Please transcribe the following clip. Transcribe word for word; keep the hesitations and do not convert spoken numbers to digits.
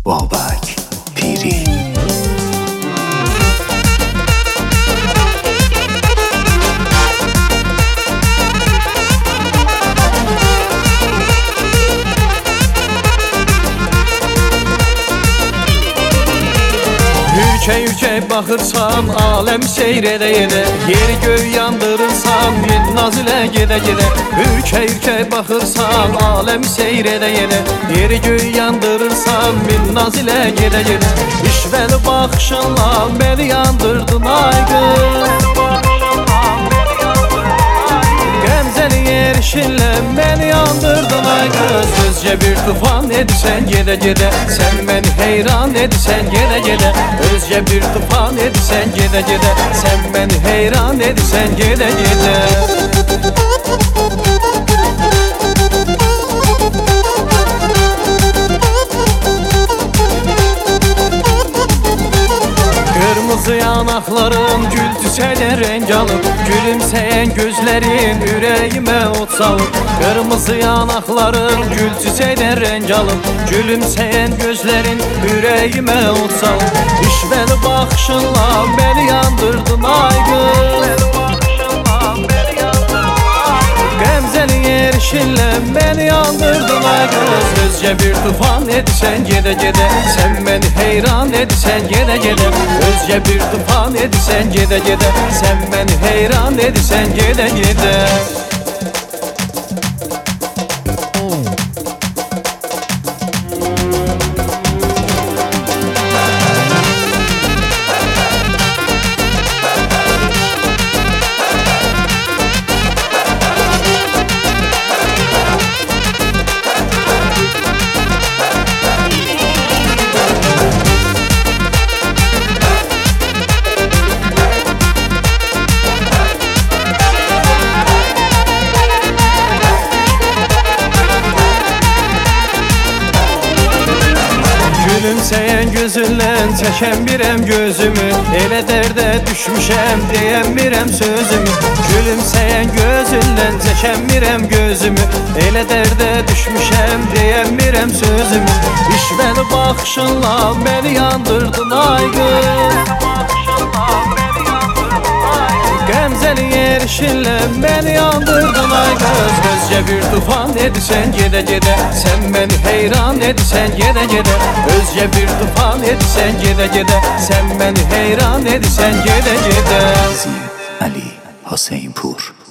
Babak Piri. Ülke ülke bakırsam alem seyrede yede, yeri göğü yandırırsam min nazile gede gede. Ülke ülke bakırsam alem seyrede yede, yeri göğü yandırırsam min nazile gede gede. İşveli bakışınla beni yandırdın ay kız, Gemzeli yerişinle beni yandırdın ay kız. Özce bir tufan edisen gede gede, sen beni heyran edisen gede gede. Özce bir tufan edisen gede gede, sen beni heyran edisen gede gede. Kırmızı yanakların gül çiçeğine renk alıp, gülümseyen gözlerin yüreğime ot salıp. Kırmızı yanakların gül çiçeğine renk alıp, gülümseyen gözlerin yüreğime ot salıp. İşveli bakışınla beni yandırdın ay kız, Gemzeli yerişinle beni yandırdın ay kız. Özce bir tufan edisen gede gede, sen beni heyran edisen gede gede. Özce bir tufan edisen gede gede, sen beni heyran edisen gede gede. Gülümseyen gözünle çeken birem gözümü, ele derde düşmüşem diyen birem sözümü. Gülümseyen gözünle çeken birem gözümü, ele derde düşmüşem diyen birem sözümü. İşveli bakışınla beni yandırdın ay kız, Gemzeli yerişinle beni yandırdın ay kız. Özce bir tufan edisen gede gede, sen beni heyran edisen gede gede. Özce bir tufan edisen gede gede, sen beni heyran edisen gede gede. Ali Hüseyinpur.